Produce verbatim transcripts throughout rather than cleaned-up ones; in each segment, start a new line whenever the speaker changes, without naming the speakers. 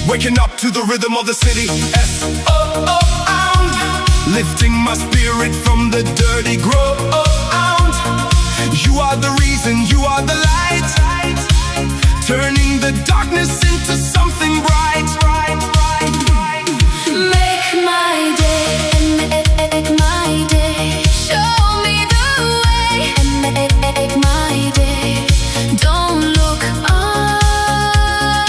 Waking up to the rhythm of the city. S O O sound, lifting my spirit from the dirty ground. You are the reason, you are the light, turning the darkness into something bright.
Make my day, make my day. Show me the way, make my day. Don't look away.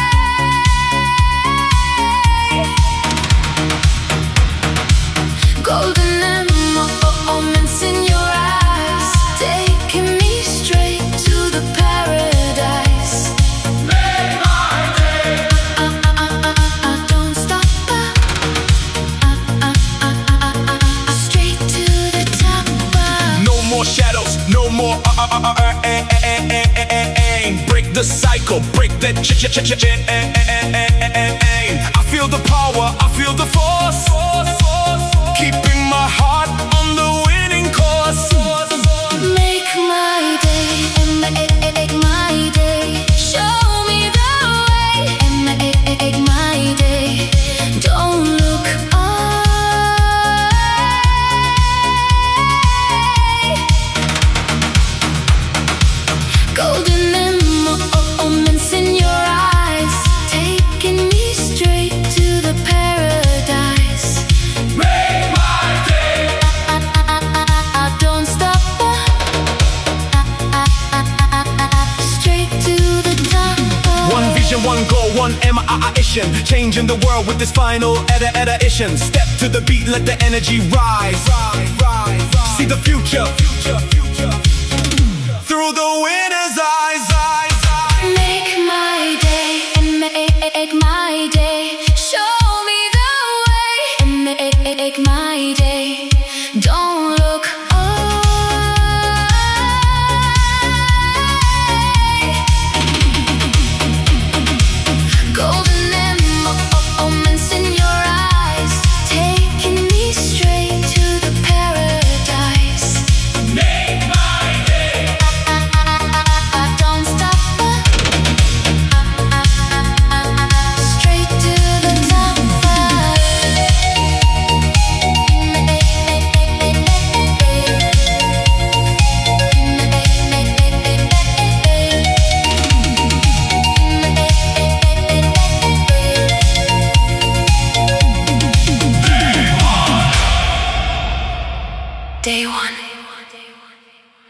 Golden moments in your eyes, taking me straight to the paradise.
Make my day.
Uh, uh, uh, uh, uh, don't stop. Uh, uh, uh, uh, uh, uh, straight to the top. Uh.
No more shadows, no more uh, uh, uh, uh, eh, eh, eh, eh, eh, eh, eh. Break the cycle, break that ch ch ch ch ch eh, eh, eh, eh, eh, eh. I feel the power, I feel the force, keeping my heart on the winning course.
Make my day, make my day. Show me the way, make my day. Don't look away. Golden moments in your eyes, taking me straight to the paradise.
Make my day.
Don't stop. Straight to the top.
One vision, one goal, one ambition, changing the world with this final edi- edition. Step to the beat, let the energy rise. See the future through the winner's eyes.
Make my day, make my day. Show me the way, make my day. Don't look away. Golden moments in your eyes, taking me straight to the paradise.
Make my day.
Don't stop. Straight to the top. Day one.